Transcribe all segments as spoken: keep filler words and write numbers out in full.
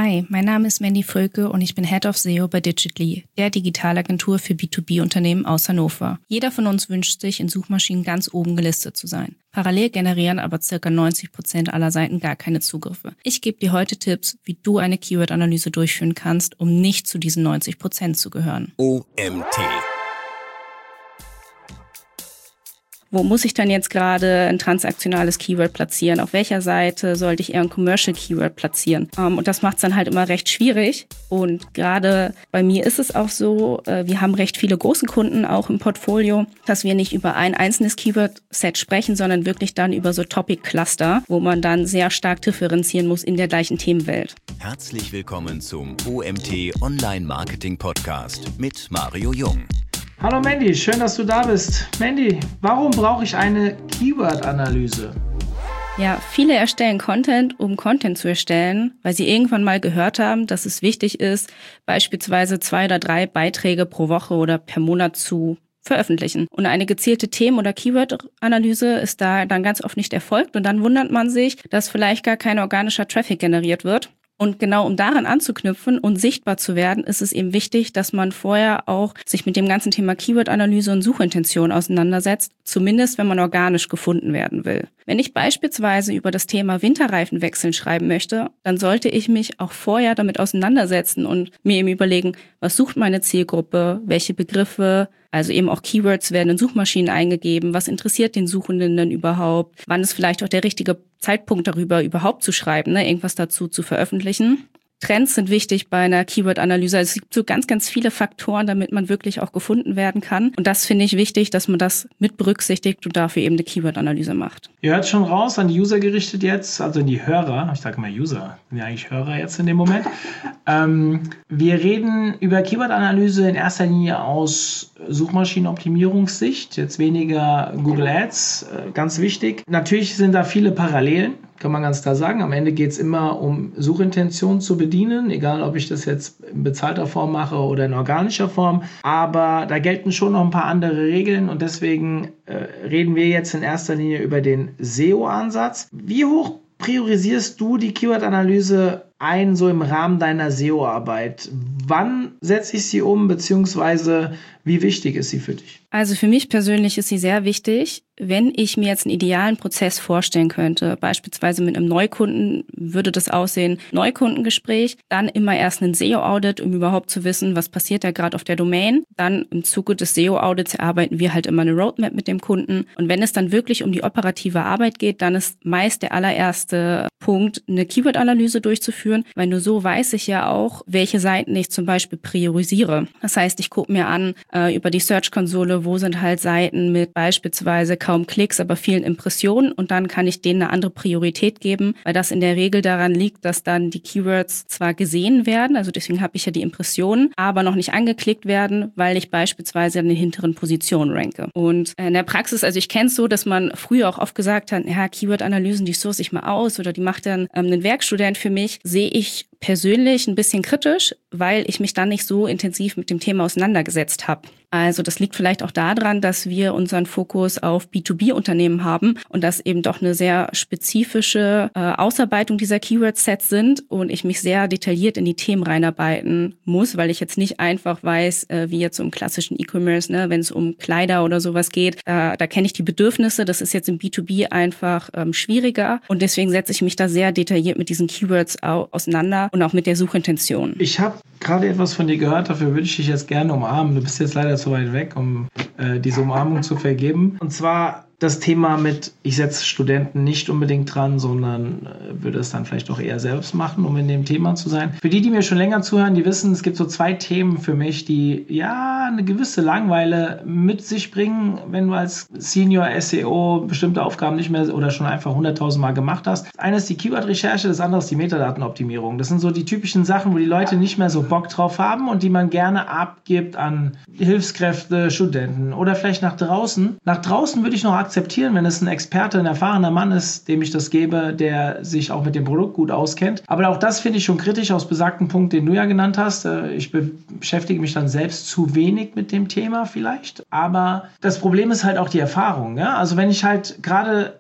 Hi, mein Name ist Mandy Völke und ich bin Head of S E O bei Digitly, der Digitalagentur für B zwei B-Unternehmen aus Hannover. Jeder von uns wünscht sich, in Suchmaschinen ganz oben gelistet zu sein. Parallel generieren aber ca. neunzig Prozent aller Seiten gar keine Zugriffe. Ich gebe dir heute Tipps, wie du eine Keyword-Analyse durchführen kannst, um nicht zu diesen neunzig Prozent zu gehören. O M T. Wo muss ich dann jetzt gerade ein transaktionales Keyword platzieren? Auf welcher Seite sollte ich eher ein Commercial Keyword platzieren? Um, und das macht es dann halt immer recht schwierig. Und gerade bei mir ist es auch so, äh, wir haben recht viele große Kunden auch im Portfolio, dass wir nicht über ein einzelnes Keyword-Set sprechen, sondern wirklich dann über so Topic-Cluster, wo man dann sehr stark differenzieren muss in der gleichen Themenwelt. Herzlich willkommen zum O M T Online Marketing Podcast mit Mario Jung. Hallo Mandy, schön, dass du da bist. Mandy, warum brauche ich eine Keyword-Analyse? Ja, viele erstellen Content, um Content zu erstellen, weil sie irgendwann mal gehört haben, dass es wichtig ist, beispielsweise zwei oder drei Beiträge pro Woche oder per Monat zu veröffentlichen. Und eine gezielte Themen- oder Keyword-Analyse ist da dann ganz oft nicht erfolgt und dann wundert man sich, dass vielleicht gar kein organischer Traffic generiert wird. Und genau um daran anzuknüpfen und sichtbar zu werden, ist es eben wichtig, dass man vorher auch sich mit dem ganzen Thema Keyword-Analyse und Suchintention auseinandersetzt, zumindest wenn man organisch gefunden werden will. Wenn ich beispielsweise über das Thema Winterreifenwechseln schreiben möchte, dann sollte ich mich auch vorher damit auseinandersetzen und mir eben überlegen, was sucht meine Zielgruppe, welche Begriffe, also eben auch Keywords werden in Suchmaschinen eingegeben, was interessiert den Suchenden denn überhaupt, wann ist vielleicht auch der richtige Zeitpunkt darüber überhaupt zu schreiben, ne, irgendwas dazu zu veröffentlichen. Trends sind wichtig bei einer Keyword-Analyse. Also es gibt so ganz, ganz viele Faktoren, damit man wirklich auch gefunden werden kann. Und das finde ich wichtig, dass man das mit berücksichtigt und dafür eben eine Keyword-Analyse macht. Ihr hört schon raus, an die User gerichtet jetzt, also an die Hörer. Ich sage immer User, sind ja eigentlich Hörer jetzt in dem Moment. Ähm, wir reden über Keyword-Analyse in erster Linie aus Suchmaschinenoptimierungssicht, jetzt weniger Google Ads, äh, ganz wichtig. Natürlich sind da viele Parallelen. Kann man ganz klar sagen. Am Ende geht es immer um Suchintention zu bedienen, egal ob ich das jetzt in bezahlter Form mache oder in organischer Form. Aber da gelten schon noch ein paar andere Regeln und deswegen äh, reden wir jetzt in erster Linie über den S E O-Ansatz. Wie hoch priorisierst du die Keyword-Analyse ein, so im Rahmen deiner S E O-Arbeit? Wann setze ich sie um, beziehungsweise wie wichtig ist sie für dich? Also für mich persönlich ist sie sehr wichtig. Wenn ich mir jetzt einen idealen Prozess vorstellen könnte, beispielsweise mit einem Neukunden, würde das aussehen, Neukundengespräch, dann immer erst ein S E O-Audit, um überhaupt zu wissen, was passiert da gerade auf der Domain. Dann im Zuge des S E O-Audits erarbeiten wir halt immer eine Roadmap mit dem Kunden. Und wenn es dann wirklich um die operative Arbeit geht, dann ist meist der allererste Punkt, eine Keyword-Analyse durchzuführen, weil nur so weiß ich ja auch, welche Seiten ich zum Beispiel priorisiere. Das heißt, ich gucke mir an äh, über die Search-Konsole, wo sind halt Seiten mit beispielsweise kaum Klicks, aber vielen Impressionen und dann kann ich denen eine andere Priorität geben, weil das in der Regel daran liegt, dass dann die Keywords zwar gesehen werden, also deswegen habe ich ja die Impressionen, aber noch nicht angeklickt werden, weil ich beispielsweise in den hinteren Positionen ranke. Und in der Praxis, also ich kenne es so, dass man früher auch oft gesagt hat, ja, Keyword-Analysen, die source ich mal aus oder die macht dann ähm, ein Werkstudent für mich, sehe ich persönlich ein bisschen kritisch, weil ich mich dann nicht so intensiv mit dem Thema auseinandergesetzt habe. Also das liegt vielleicht auch daran, dass wir unseren Fokus auf B zwei B-Unternehmen haben und das eben doch eine sehr spezifische äh, Ausarbeitung dieser Keyword-Sets sind und ich mich sehr detailliert in die Themen reinarbeiten muss, weil ich jetzt nicht einfach weiß, äh, wie jetzt so im klassischen E-Commerce, ne, wenn es um Kleider oder sowas geht, äh, da kenne ich die Bedürfnisse, das ist jetzt im B zwei B einfach ähm, schwieriger und deswegen setze ich mich da sehr detailliert mit diesen Keywords au- auseinander und auch mit der Suchintention. Ich habe gerade etwas von dir gehört, dafür würde ich dich jetzt gerne umarmen. Du bist jetzt leider zu weit weg, um äh, diese Umarmung zu vergeben. Und zwar das Thema mit, ich setze Studenten nicht unbedingt dran, sondern äh, würde es dann vielleicht auch eher selbst machen, um in dem Thema zu sein. Für die, die mir schon länger zuhören, die wissen, es gibt so zwei Themen für mich, die ja eine gewisse Langeweile mit sich bringen, wenn du als Senior S E O bestimmte Aufgaben nicht mehr oder schon einfach hunderttausend Mal gemacht hast. Das eine ist die Keyword-Recherche, das andere ist die Metadatenoptimierung. Das sind so die typischen Sachen, wo die Leute nicht mehr so Bock drauf haben und die man gerne abgibt an Hilfskräfte, Studenten oder vielleicht nach draußen. Nach draußen würde ich noch akzeptieren, wenn es ein Experte, ein erfahrener Mann ist, dem ich das gebe, der sich auch mit dem Produkt gut auskennt. Aber auch das finde ich schon kritisch aus besagten Punkt, den du ja genannt hast. Ich beschäftige mich dann selbst zu wenig mit dem Thema vielleicht. Aber das Problem ist halt auch die Erfahrung. Ja? Also wenn ich halt gerade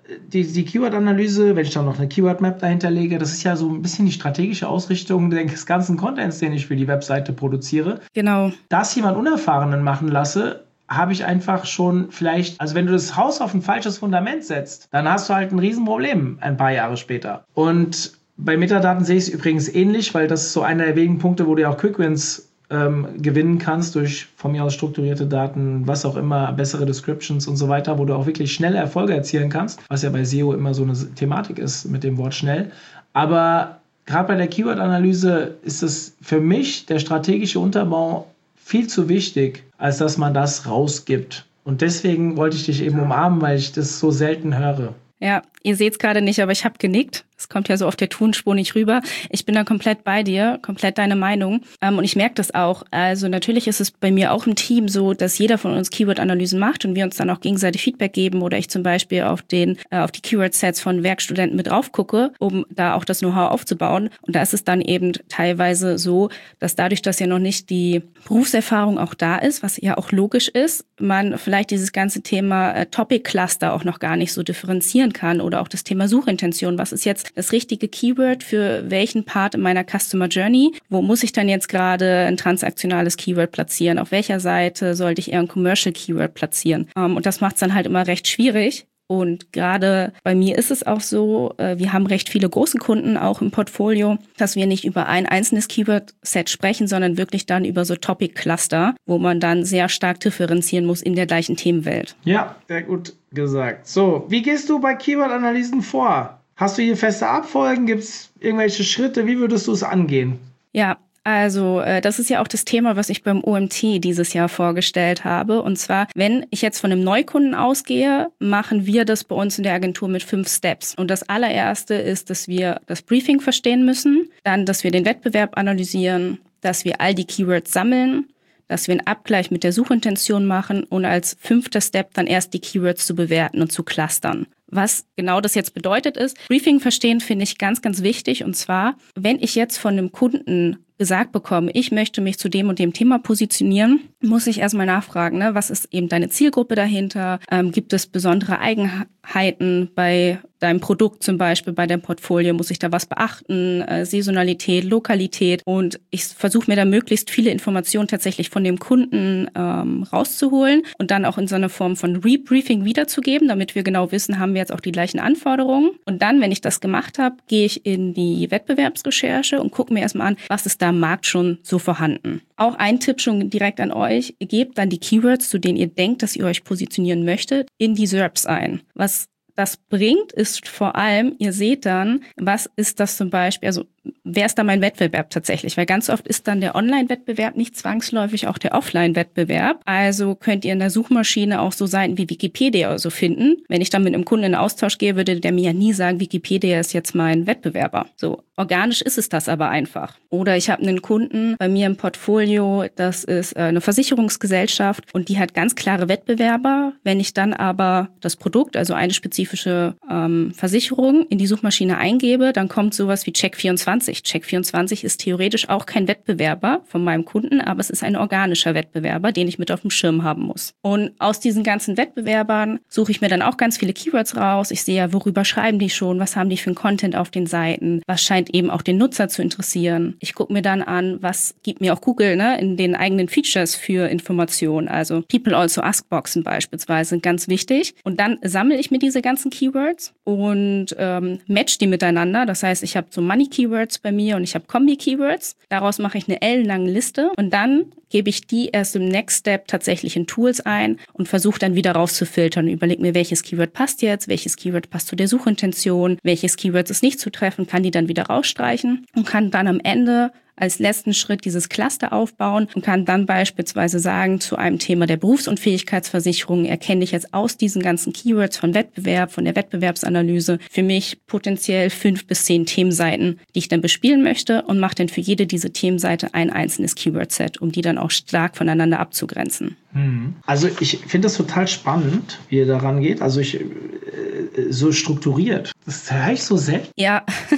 die, die Keyword-Analyse, wenn ich dann noch eine Keyword-Map dahinter lege, das ist ja so ein bisschen die strategische Ausrichtung des ganzen Contents, den ich für die Webseite produziere. Genau. Das jemand Unerfahrenen machen lasse, habe ich einfach schon vielleicht, also wenn du das Haus auf ein falsches Fundament setzt, dann hast du halt ein Riesenproblem ein paar Jahre später. Und bei Metadaten sehe ich es übrigens ähnlich, weil das ist so einer der wenigen Punkte, wo du ja auch Quick-Wins ähm, gewinnen kannst durch von mir aus strukturierte Daten, was auch immer, bessere Descriptions und so weiter, wo du auch wirklich schnelle Erfolge erzielen kannst, was ja bei S E O immer so eine Thematik ist mit dem Wort schnell. Aber gerade bei der Keyword-Analyse ist es für mich der strategische Unterbau viel zu wichtig, als dass man das rausgibt. Und deswegen wollte ich dich eben umarmen, weil ich das so selten höre. Ja, ihr seht es gerade nicht, aber ich habe genickt. Es kommt ja so auf der Tonspur nicht rüber. Ich bin da komplett bei dir, komplett deine Meinung. Ähm, und ich merke das auch. Also natürlich ist es bei mir auch im Team so, dass jeder von uns Keyword-Analysen macht und wir uns dann auch gegenseitig Feedback geben oder ich zum Beispiel auf den äh, auf die Keyword-Sets von Werkstudenten mit drauf gucke, um da auch das Know-how aufzubauen. Und da ist es dann eben teilweise so, dass dadurch, dass ja noch nicht die Berufserfahrung auch da ist, was ja auch logisch ist, man vielleicht dieses ganze Thema äh, Topic-Cluster auch noch gar nicht so differenzieren kann oder auch das Thema Suchintention. Was ist jetzt das richtige Keyword für welchen Part in meiner Customer Journey? Wo muss ich dann jetzt gerade ein transaktionales Keyword platzieren? Auf welcher Seite sollte ich eher ein Commercial Keyword platzieren? Um, und das macht es dann halt immer recht schwierig. Und gerade bei mir ist es auch so, wir haben recht viele große Kunden auch im Portfolio, dass wir nicht über ein einzelnes Keyword-Set sprechen, sondern wirklich dann über so Topic-Cluster, wo man dann sehr stark differenzieren muss in der gleichen Themenwelt. Ja, sehr gut gesagt. So, wie gehst du bei Keyword-Analysen vor? Hast du hier feste Abfolgen? Gibt es irgendwelche Schritte? Wie würdest du es angehen? Ja, also äh, das ist ja auch das Thema, was ich beim O M T dieses Jahr vorgestellt habe. Und zwar, wenn ich jetzt von einem Neukunden ausgehe, machen wir das bei uns in der Agentur mit fünf Steps. Und das allererste ist, dass wir das Briefing verstehen müssen, dann, dass wir den Wettbewerb analysieren, dass wir all die Keywords sammeln, dass wir einen Abgleich mit der Suchintention machen und als fünfter Step dann erst die Keywords zu bewerten und zu clustern. Was genau das jetzt bedeutet ist, Briefing verstehen finde ich ganz, ganz wichtig. Und zwar, wenn ich jetzt von einem Kunden gesagt bekomme, ich möchte mich zu dem und dem Thema positionieren, muss ich erstmal nachfragen, ne, was ist eben deine Zielgruppe dahinter? Ähm, gibt es besondere Eigenheiten bei deinem Produkt zum Beispiel, bei deinem Portfolio? Muss ich da was beachten? Äh, Saisonalität, Lokalität. Und ich versuche mir da möglichst viele Informationen tatsächlich von dem Kunden ähm, rauszuholen und dann auch in so einer Form von Rebriefing wiederzugeben, damit wir genau wissen, haben wir jetzt auch die gleichen Anforderungen. Und dann, wenn ich das gemacht habe, gehe ich in die Wettbewerbsrecherche und gucke mir erstmal an, was ist da am Markt schon so vorhanden. Auch ein Tipp schon direkt an euch, gebt dann die Keywords, zu denen ihr denkt, dass ihr euch positionieren möchtet, in die S E R Ps ein. Was das bringt, ist vor allem, ihr seht dann, was ist das zum Beispiel, also wer ist da mein Wettbewerb tatsächlich? Weil ganz oft ist dann der Online-Wettbewerb nicht zwangsläufig auch der Offline-Wettbewerb. Also könnt ihr in der Suchmaschine auch so Seiten wie Wikipedia oder so finden. Wenn ich dann mit einem Kunden in Austausch gehe, würde der mir ja nie sagen, Wikipedia ist jetzt mein Wettbewerber. So, organisch ist es das aber einfach. Oder ich habe einen Kunden bei mir im Portfolio, das ist eine Versicherungsgesellschaft und die hat ganz klare Wettbewerber. Wenn ich dann aber das Produkt, also eine spezifische ähm, Versicherung in die Suchmaschine eingebe, dann kommt sowas wie Check vierundzwanzig. Check vierundzwanzig ist theoretisch auch kein Wettbewerber von meinem Kunden, aber es ist ein organischer Wettbewerber, den ich mit auf dem Schirm haben muss. Und aus diesen ganzen Wettbewerbern suche ich mir dann auch ganz viele Keywords raus. Ich sehe ja, worüber schreiben die schon, was haben die für einen Content auf den Seiten, was scheint eben auch den Nutzer zu interessieren. Ich gucke mir dann an, was gibt mir auch Google, ne, in den eigenen Features für Informationen. Also People Also Ask Boxen beispielsweise sind ganz wichtig. Und dann sammle ich mir diese ganzen Keywords und ähm, match die miteinander. Das heißt, ich habe so Money-Keywords bei mir und ich habe Kombi-Keywords. Daraus mache ich eine ellenlange Liste und dann gebe ich die erst im Next Step tatsächlich in Tools ein und versuche dann wieder rauszufiltern und überlege mir, welches Keyword passt jetzt, welches Keyword passt zu der Suchintention, welches Keyword ist nicht zutreffend, kann die dann wieder rausstreichen und kann dann am Ende als letzten Schritt dieses Cluster aufbauen und kann dann beispielsweise sagen, zu einem Thema der Berufsunfähigkeitsversicherung erkenne ich jetzt aus diesen ganzen Keywords von Wettbewerb, von der Wettbewerbsanalyse für mich potenziell fünf bis zehn Themenseiten, die ich dann bespielen möchte und mache dann für jede diese Themenseite ein einzelnes Keyword-Set, um die dann auch stark voneinander abzugrenzen. Also ich finde das total spannend, wie ihr daran geht. Also ich so strukturiert. Das höre ich so selten. Ja.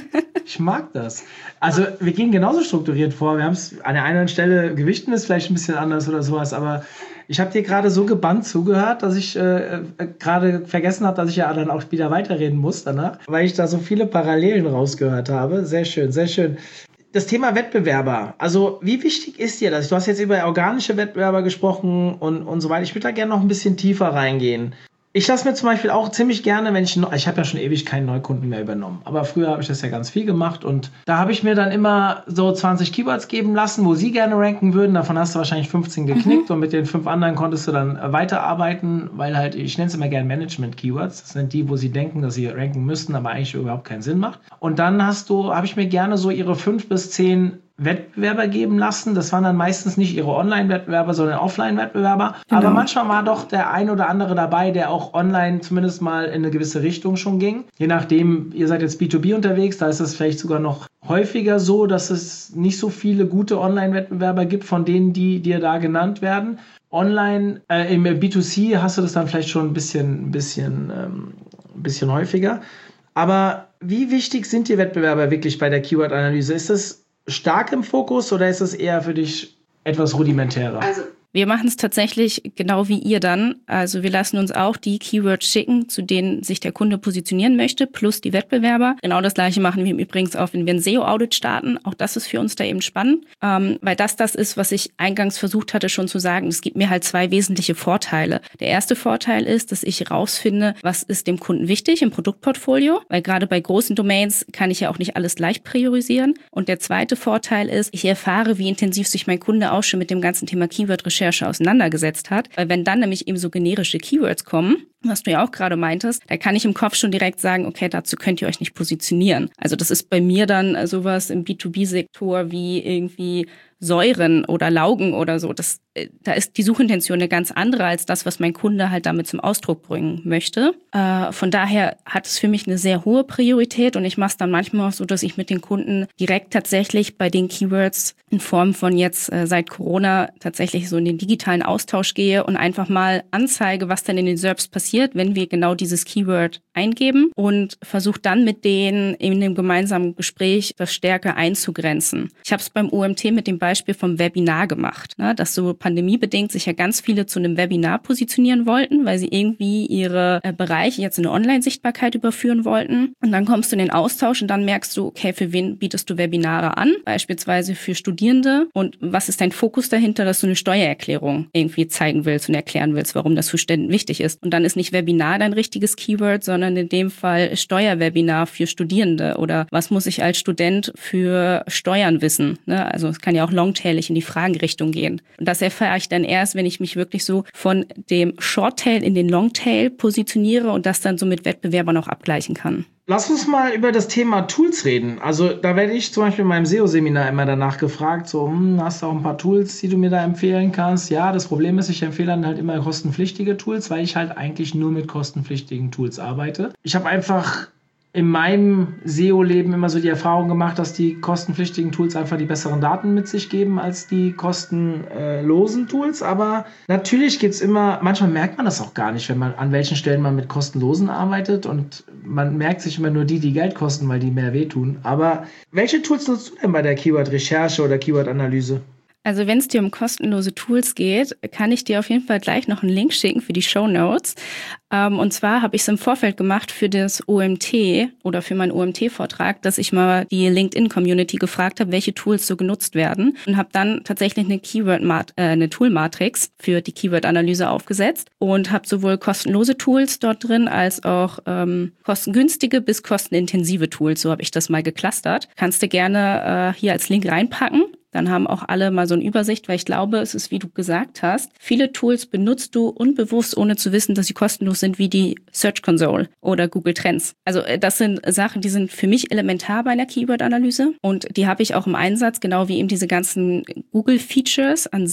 Ich mag das. Also wir gehen genauso strukturiert vor. Wir haben es an der einen Stelle gewichten ist vielleicht ein bisschen anders oder sowas, aber ich habe dir gerade so gebannt zugehört, dass ich äh, gerade vergessen habe, dass ich ja dann auch wieder weiterreden muss danach, weil ich da so viele Parallelen rausgehört habe. Sehr schön, sehr schön. Das Thema Wettbewerber. Also wie wichtig ist dir das? Du hast jetzt über organische Wettbewerber gesprochen und, und so weiter. Ich würde da gerne noch ein bisschen tiefer reingehen. Ich lasse mir zum Beispiel auch ziemlich gerne, wenn ich, ich habe ja schon ewig keinen Neukunden mehr übernommen, aber früher habe ich das ja ganz viel gemacht und da habe ich mir dann immer so zwanzig Keywords geben lassen, wo sie gerne ranken würden, davon hast du wahrscheinlich fünfzehn geknickt mhm. und mit den fünf anderen konntest du dann weiterarbeiten, weil halt, ich nenne es immer gerne Management-Keywords, das sind die, wo sie denken, dass sie ranken müssten, aber eigentlich überhaupt keinen Sinn macht. Und dann hast du, habe ich mir gerne so ihre fünf bis zehn Wettbewerber geben lassen. Das waren dann meistens nicht ihre Online-Wettbewerber, sondern Offline-Wettbewerber. Genau. Aber manchmal war doch der ein oder andere dabei, der auch online zumindest mal in eine gewisse Richtung schon ging. Je nachdem, ihr seid jetzt B zwei B unterwegs, da ist es vielleicht sogar noch häufiger so, dass es nicht so viele gute Online-Wettbewerber gibt, von denen, die dir da genannt werden. Online, äh, im B zwei C hast du das dann vielleicht schon ein bisschen, ein bisschen, ähm, ein bisschen häufiger. Aber wie wichtig sind die Wettbewerber wirklich bei der Keyword-Analyse? Ist das stark im Fokus oder ist es eher für dich etwas rudimentärer? Also wir machen es tatsächlich genau wie ihr dann. Also wir lassen uns auch die Keywords schicken, zu denen sich der Kunde positionieren möchte, plus die Wettbewerber. Genau das Gleiche machen wir übrigens auch, wenn wir ein S E O-Audit starten. Auch das ist für uns da eben spannend, ähm, weil das das ist, was ich eingangs versucht hatte schon zu sagen. Es gibt mir halt zwei wesentliche Vorteile. Der erste Vorteil ist, dass ich rausfinde, was ist dem Kunden wichtig im Produktportfolio, weil gerade bei großen Domains kann ich ja auch nicht alles gleich priorisieren. Und der zweite Vorteil ist, ich erfahre, wie intensiv sich mein Kunde auch schon mit dem ganzen Thema Keyword-Recherche auseinandergesetzt hat, weil wenn dann nämlich eben so generische Keywords kommen, was du ja auch gerade meintest, da kann ich im Kopf schon direkt sagen, okay, dazu könnt ihr euch nicht positionieren. Also das ist bei mir dann sowas im B zwei B-Sektor wie irgendwie Säuren oder Laugen oder so. Das, da ist die Suchintention eine ganz andere als das, was mein Kunde halt damit zum Ausdruck bringen möchte. Äh, von daher hat es für mich eine sehr hohe Priorität und ich mache es dann manchmal auch so, dass ich mit den Kunden direkt tatsächlich bei den Keywords in Form von jetzt äh, seit Corona tatsächlich so in den digitalen Austausch gehe und einfach mal anzeige, was denn in den S E R Ps passiert, wenn wir genau dieses Keyword eingeben und versuche dann mit denen in dem gemeinsamen Gespräch das stärker einzugrenzen. Ich habe es beim O M T mit dem Beispiel vom Webinar gemacht, ne, dass so pandemiebedingt sich ja ganz viele zu einem Webinar positionieren wollten, weil sie irgendwie ihre äh, Bereiche jetzt in eine Online-Sichtbarkeit überführen wollten. Und dann kommst du in den Austausch und dann merkst du, okay, für wen bietest du Webinare an? Beispielsweise für Studierende. Und was ist dein Fokus dahinter, dass du eine Steuererklärung irgendwie zeigen willst und erklären willst, warum das für Studenten wichtig ist? Und dann ist nicht Webinar dein richtiges Keyword, sondern in dem Fall Steuerwebinar für Studierende oder was muss ich als Student für Steuern wissen? Ne? Also es kann ja auch longtailig in die Fragenrichtung gehen. Und das erfahre ich dann erst, wenn ich mich wirklich so von dem Shorttail in den Longtail positioniere und das dann so mit Wettbewerbern auch abgleichen kann. Lass uns mal über das Thema Tools reden. Also da werde ich zum Beispiel in meinem S E O-Seminar immer danach gefragt, so, hm, hast du auch ein paar Tools, die du mir da empfehlen kannst? Ja, das Problem ist, ich empfehle dann halt immer kostenpflichtige Tools, weil ich halt eigentlich nur mit kostenpflichtigen Tools arbeite. Ich habe einfach in meinem S E O-Leben immer so die Erfahrung gemacht, dass die kostenpflichtigen Tools einfach die besseren Daten mit sich geben als die kostenlosen Tools. Aber natürlich gibt's immer, manchmal merkt man das auch gar nicht, wenn man an welchen Stellen man mit kostenlosen arbeitet und man merkt sich immer nur die, die Geld kosten, weil die mehr wehtun. Aber welche Tools nutzt du denn bei der Keyword-Recherche oder Keyword-Analyse? Also wenn es dir um kostenlose Tools geht, kann ich dir auf jeden Fall gleich noch einen Link schicken für die Shownotes. Ähm, und zwar habe ich es im Vorfeld gemacht für das O M T oder für meinen O M T-Vortrag, dass ich mal die LinkedIn-Community gefragt habe, welche Tools so genutzt werden und habe dann tatsächlich eine Keyword äh, eine Tool-Matrix für die Keyword-Analyse aufgesetzt und habe sowohl kostenlose Tools dort drin als auch ähm, kostengünstige bis kostenintensive Tools. So habe ich das mal geclustert. Kannst du gerne äh, hier als Link reinpacken. Dann haben auch alle mal so eine Übersicht, weil ich glaube, es ist, wie du gesagt hast, viele Tools benutzt du unbewusst, ohne zu wissen, dass sie kostenlos sind, wie die Search Console oder Google Trends. Also das sind Sachen, die sind für mich elementar bei einer Keyword-Analyse und die habe ich auch im Einsatz, genau wie eben diese ganzen Google-Features an sich.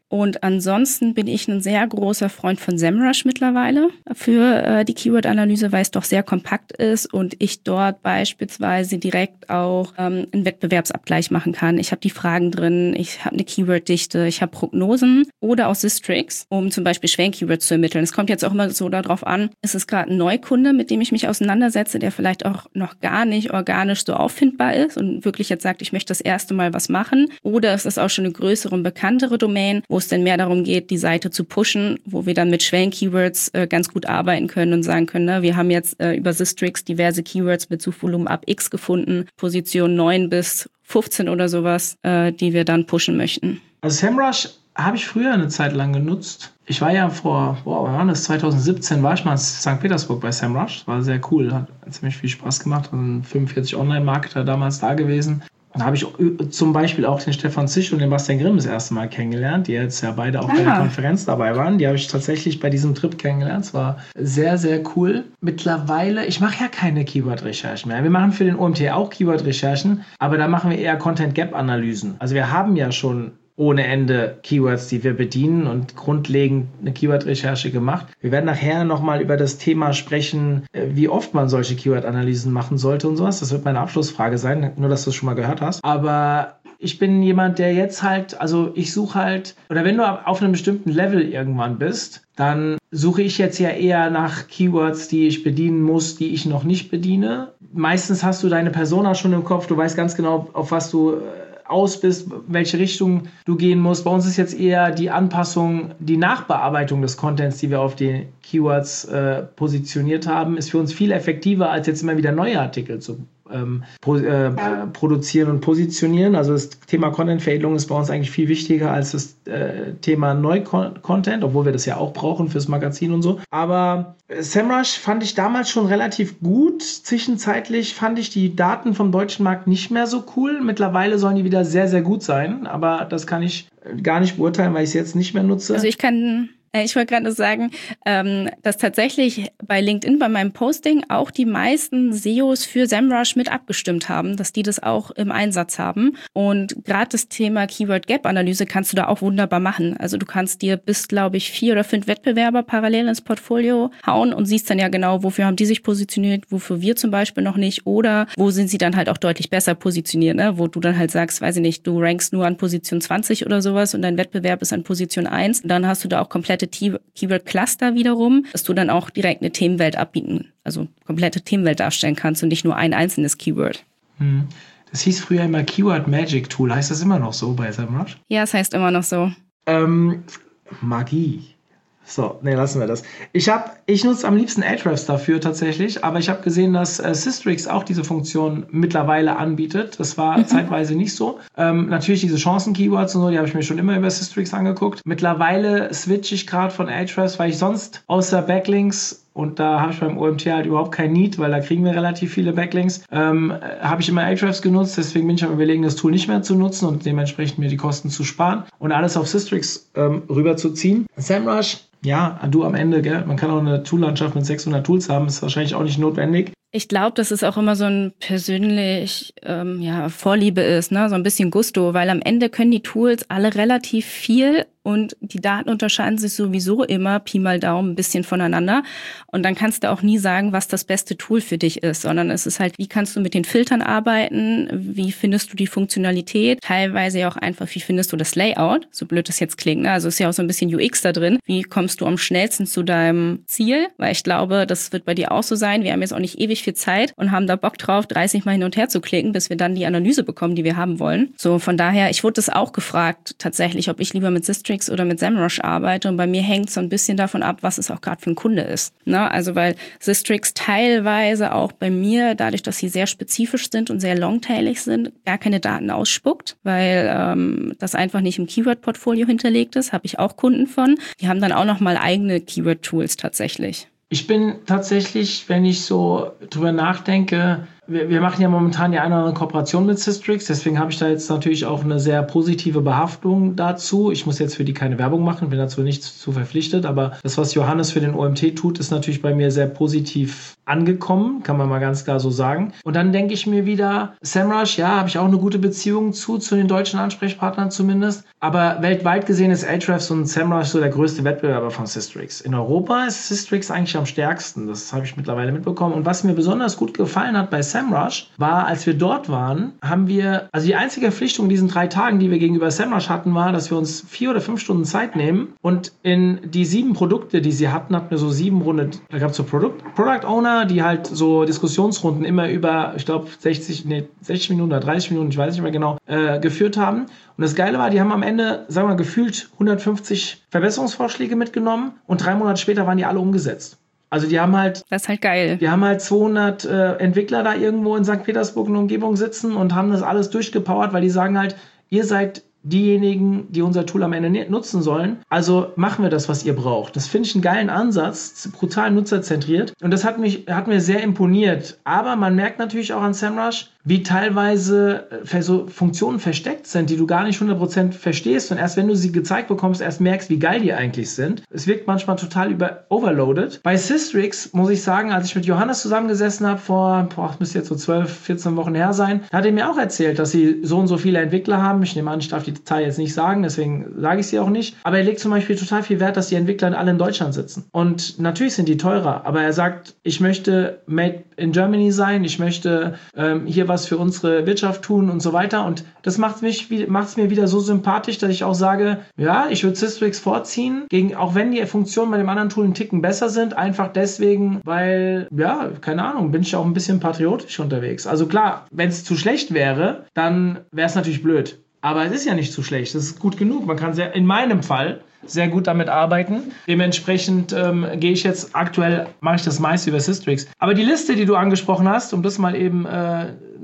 Und ansonsten bin ich ein sehr großer Freund von SEMrush mittlerweile für äh, die Keyword-Analyse, weil es doch sehr kompakt ist und ich dort beispielsweise direkt auch ähm, einen Wettbewerbsabgleich machen kann. Ich habe die Fragen drin, ich habe eine Keyword-Dichte, ich habe Prognosen oder auch Systrix, um zum Beispiel Schwellen-Keywords zu ermitteln. Es kommt jetzt auch immer so darauf an, ist es gerade ein Neukunde, mit dem ich mich auseinandersetze, der vielleicht auch noch gar nicht organisch so auffindbar ist und wirklich jetzt sagt, ich möchte das erste Mal was machen. Oder ist es auch schon eine größere und bekanntere Domain, wo es dann mehr darum geht, die Seite zu pushen, wo wir dann mit Schwellen-Keywords äh, ganz gut arbeiten können und sagen können, ne, wir haben jetzt äh, über Systrix diverse Keywords mit Suchvolumen ab X gefunden, Position neun bis fünfzehn oder sowas, äh, die wir dann pushen möchten. Also SEMrush habe ich früher eine Zeit lang genutzt. Ich war ja vor, boah, wann war das? zwanzig siebzehn war ich mal in Sankt Petersburg bei SEMrush. War sehr cool, hat ziemlich viel Spaß gemacht. Also fünfundvierzig Online-Marketer damals da gewesen. Da habe ich zum Beispiel auch den Stefan Zisch und den Bastian Grimm das erste Mal kennengelernt, die jetzt ja beide auch ah. bei der Konferenz dabei waren. Die habe ich tatsächlich bei diesem Trip kennengelernt. Es war sehr, sehr cool. Mittlerweile, ich mache ja keine Keyword-Recherchen mehr. Wir machen für den O M T auch Keyword-Recherchen, aber da machen wir eher Content-Gap-Analysen. Also wir haben ja schon ohne Ende Keywords, die wir bedienen und grundlegend eine Keyword-Recherche gemacht. Wir werden nachher nochmal über das Thema sprechen, wie oft man solche Keyword-Analysen machen sollte und sowas. Das wird meine Abschlussfrage sein, nur dass du es schon mal gehört hast. Aber ich bin jemand, der jetzt halt, also ich suche halt, oder wenn du auf einem bestimmten Level irgendwann bist, dann suche ich jetzt ja eher nach Keywords, die ich bedienen muss, die ich noch nicht bediene. Meistens hast du deine Persona schon im Kopf, du weißt ganz genau, auf was du aus bist, welche Richtung du gehen musst. Bei uns ist jetzt eher die Anpassung, die Nachbearbeitung des Contents, die wir auf die Keywords äh, positioniert haben, ist für uns viel effektiver, als jetzt immer wieder neue Artikel zu ähm, pro, äh, produzieren und positionieren. Also das Thema Content-Veredelung ist bei uns eigentlich viel wichtiger als das äh, Thema Neu-Content, obwohl wir das ja auch brauchen fürs Magazin und so. Aber SEMrush fand ich damals schon relativ gut. Zwischenzeitlich fand ich die Daten vom deutschen Markt nicht mehr so cool. Mittlerweile sollen die wieder sehr, sehr gut sein. Aber das kann ich gar nicht beurteilen, weil ich es jetzt nicht mehr nutze. Also ich kann... Ich wollte gerade sagen, dass tatsächlich bei LinkedIn bei meinem Posting auch die meisten S E Os für SEMrush mit abgestimmt haben, dass die das auch im Einsatz haben. Und gerade das Thema Keyword-Gap-Analyse kannst du da auch wunderbar machen. Also du kannst dir bis, glaube ich, vier oder fünf Wettbewerber parallel ins Portfolio hauen und siehst dann ja genau, wofür haben die sich positioniert, wofür wir zum Beispiel noch nicht oder wo sind sie dann halt auch deutlich besser positioniert, ne? Wo du dann halt sagst, weiß ich nicht, du rankst nur an Position zwanzig oder sowas und dein Wettbewerb ist an Position eins. Und dann hast du da auch komplett Keyword-Cluster wiederum, dass du dann auch direkt eine Themenwelt abbieten, also komplette Themenwelt darstellen kannst und nicht nur ein einzelnes Keyword. Das hieß früher immer Keyword Magic Tool. Heißt das immer noch so bei SEMrush? Ja, es heißt immer noch so. Ähm, Magie. So, nee, lassen wir das. Ich habe, ich nutze am liebsten Ahrefs dafür tatsächlich, aber ich habe gesehen, dass äh, Systrix auch diese Funktion mittlerweile anbietet. Das war mhm. zeitweise nicht so. Ähm, natürlich diese Chancen-Keywords und so, die habe ich mir schon immer über Systrix angeguckt. Mittlerweile switche ich gerade von Ahrefs, weil ich sonst außer Backlinks, und da habe ich beim O M T halt überhaupt kein Need, weil da kriegen wir relativ viele Backlinks, ähm, habe ich immer Ahrefs genutzt. Deswegen bin ich am Überlegen, das Tool nicht mehr zu nutzen und dementsprechend mir die Kosten zu sparen und alles auf Systrix ähm, rüberzuziehen. SEMrush, ja, du am Ende, gell? Man kann auch eine Tool-Landschaft mit sechshundert Tools haben, ist wahrscheinlich auch nicht notwendig. Ich glaube, dass es auch immer so ein persönlich ähm, ja, Vorliebe ist, ne? So ein bisschen Gusto, weil am Ende können die Tools alle relativ viel und die Daten unterscheiden sich sowieso immer Pi mal Daumen ein bisschen voneinander. Und dann kannst du auch nie sagen, was das beste Tool für dich ist, sondern es ist halt, wie kannst du mit den Filtern arbeiten, wie findest du die Funktionalität, teilweise ja auch einfach, wie findest du das Layout, so blöd das jetzt klingt, ne? Also ist ja auch so ein bisschen U X da drin. Wie kommst du am schnellsten zu deinem Ziel? Weil ich glaube, das wird bei dir auch so sein. Wir haben jetzt auch nicht ewig viel Zeit und haben da Bock drauf, dreißig Mal hin und her zu klicken, bis wir dann die Analyse bekommen, die wir haben wollen. So, von daher, ich wurde das auch gefragt, tatsächlich, ob ich lieber mit Systrix oder mit SEMrush arbeite und bei mir hängt es so ein bisschen davon ab, was es auch gerade für ein Kunde ist. Ne? Also weil Systrix teilweise auch bei mir, dadurch, dass sie sehr spezifisch sind und sehr longtailig sind, gar keine Daten ausspuckt, weil ähm, das einfach nicht im Keyword-Portfolio hinterlegt ist, habe ich auch Kunden von. Die haben dann auch nochmal eigene Keyword-Tools tatsächlich. Ich bin tatsächlich, wenn ich so drüber nachdenke, wir, wir machen ja momentan ja eine oder andere Kooperation mit Systrix, deswegen habe ich da jetzt natürlich auch eine sehr positive Behaftung dazu. Ich muss jetzt für die keine Werbung machen, bin dazu nicht zu verpflichtet, aber das, was Johannes für den O M T tut, ist natürlich bei mir sehr positiv angekommen, kann man mal ganz klar so sagen. Und dann denke ich mir wieder, Semrush, ja, habe ich auch eine gute Beziehung zu, zu den deutschen Ansprechpartnern zumindest. Aber weltweit gesehen ist Ahrefs und Semrush so der größte Wettbewerber von Systrix. In Europa ist Systrix eigentlich am stärksten. Das habe ich mittlerweile mitbekommen. Und was mir besonders gut gefallen hat bei Semrush, war, als wir dort waren, haben wir, also die einzige Verpflichtung in diesen drei Tagen, die wir gegenüber Semrush hatten, war, dass wir uns vier oder fünf Stunden Zeit nehmen und in die sieben Produkte, die sie hatten, hatten wir so sieben Runden, da gab es so Product, Product Owner, die halt so Diskussionsrunden immer über, ich glaube, sechzig, nee, sechzig Minuten oder dreißig Minuten, ich weiß nicht mehr genau, äh, geführt haben. Und das Geile war, die haben am Ende, sagen wir mal, gefühlt hundertfünfzig Verbesserungsvorschläge mitgenommen und drei Monate später waren die alle umgesetzt. Also die haben halt... Das ist halt geil. Die haben halt zweihundert äh, Entwickler da irgendwo in Sankt Petersburg in der Umgebung sitzen und haben das alles durchgepowert, weil die sagen halt, ihr seid diejenigen, die unser Tool am Ende nutzen sollen. Also machen wir das, was ihr braucht. Das finde ich einen geilen Ansatz, brutal nutzerzentriert. Und das hat mich, hat mir sehr imponiert. Aber man merkt natürlich auch an Semrush, wie teilweise so Funktionen versteckt sind, die du gar nicht hundert Prozent verstehst und erst wenn du sie gezeigt bekommst, erst merkst, wie geil die eigentlich sind. Es wirkt manchmal total über overloaded. Bei Systrix muss ich sagen, als ich mit Johannes zusammengesessen habe, vor, boah, das müsste jetzt so zwölf, vierzehn Wochen her sein, hat er mir auch erzählt, dass sie so und so viele Entwickler haben. Ich nehme an, ich darf die Details jetzt nicht sagen, deswegen sage ich sie auch nicht. Aber er legt zum Beispiel total viel Wert, dass die Entwickler alle in Deutschland sitzen. Und natürlich sind die teurer, aber er sagt, ich möchte made in Germany sein, ich möchte ähm, hier was für unsere Wirtschaft tun und so weiter. Und das macht mich, macht es mir wieder so sympathisch, dass ich auch sage, ja, ich würde Systrix vorziehen, gegen, auch wenn die Funktionen bei dem anderen Tool einen Ticken besser sind, einfach deswegen, weil, ja, keine Ahnung, bin ich auch ein bisschen patriotisch unterwegs. Also klar, wenn es zu schlecht wäre, dann wäre es natürlich blöd. Aber es ist ja nicht zu schlecht, das ist gut genug. Man kann sehr, in meinem Fall sehr gut damit arbeiten. Dementsprechend ähm, gehe ich jetzt aktuell, mache ich das meiste über Systrix. Aber die Liste, die du angesprochen hast, um das mal eben äh,